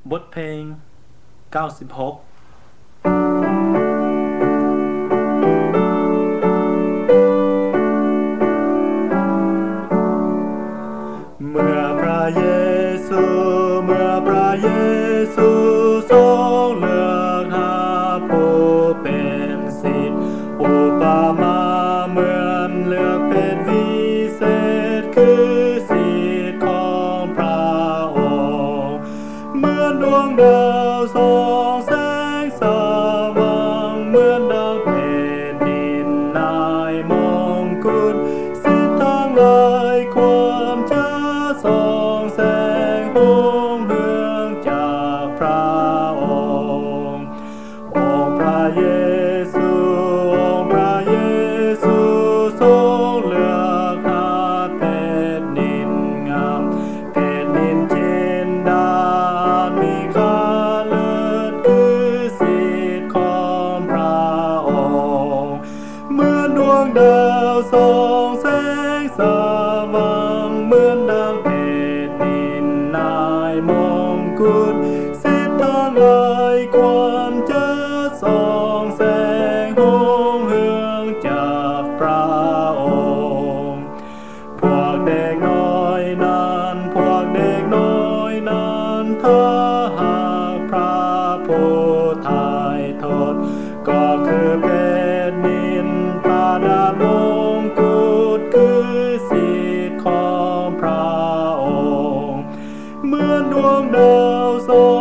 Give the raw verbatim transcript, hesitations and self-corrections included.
บทเพลงเก้าสิบหกเมื่อพระเยซูเมื่อพระเยซูทรงเลือกหาผู้เป็นศิษย์อุปมาเหมือนเลือกเป็นวิเศษคือศิษย์ของพระองค์เหมือนดวงดาวส่องแสงสว่างเหมือนดาวเพชรดินนายมงกุฎศิษย์ทั้งหลายความเชื่อส่องแสงรุ่งเรืองจากพระองค์องค์พระเยซูองค์พระเยซูทรงเลือกหาเพชรนินงามเพชรนินจินดามีค่าเลิศคือศิษย์ของพระองค์เหมือนดวงดาวส่องแสงสว่างเหมือนดังเพชรนินนายมงกุฎศิษย์ทั้งหลายความเจิดส่องแสงรุ่งเรืองจากพระองค์พวกเด็กน้อยนั้นพวกเด็กน้อยนั้นถ้าหากพระผู้ทายโทษก็คือเพชรนินประดับมงกุฎคือศิษย์ของพระองค์เหมือนดวงดาวส่อง